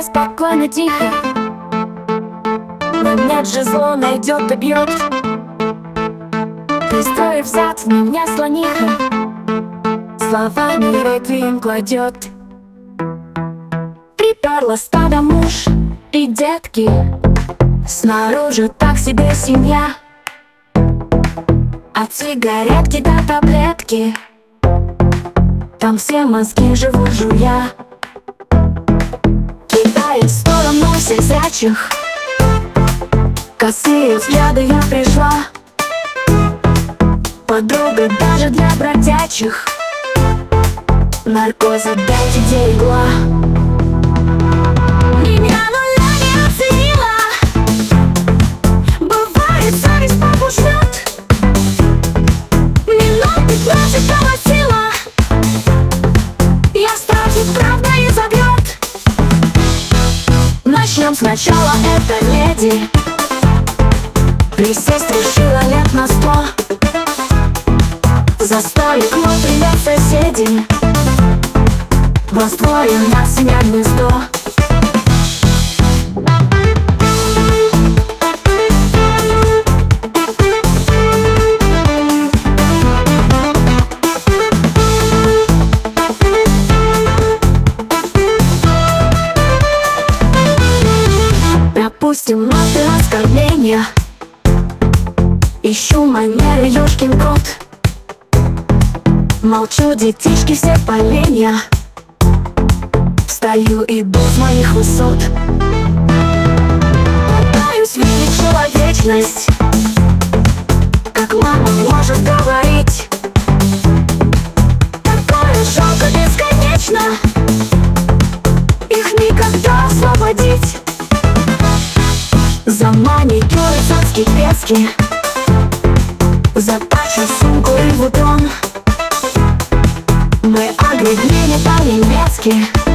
спокойно, тихо, но нет же, зло найдет и бьет. Пристроив зад в меня слониха, словами реквием кладет. Приперла стадо муж и детки, снаружи так себе семья. От сигаретки до таблетки, там все мозги живут жуя. Кидая в сторону всех зрячих, косые взгляды я пришла. Подруга даже для бродячих, наркоза дайте, где игла. Меня нуля не оценила, бывает совесть побуждет. Минут 15 колотила, я страшит, правда и забьет. Начнем сначала, это леди присесть решила лет на 100. За столик мой привет, соседи, в растворе на семья гнездо. Пропустим маты, оскорбления, ищу манеры, ёшкин кот. Молчу, детишки все поленья, встаю, иду с моих высот. Пытаюсь видеть человечность, как мама может говорить. Такое жалко бесконечно, их никогда освободить. За маникюр и цацки пески, за пачу, сумку и бутон. Мы огребли по-немецки.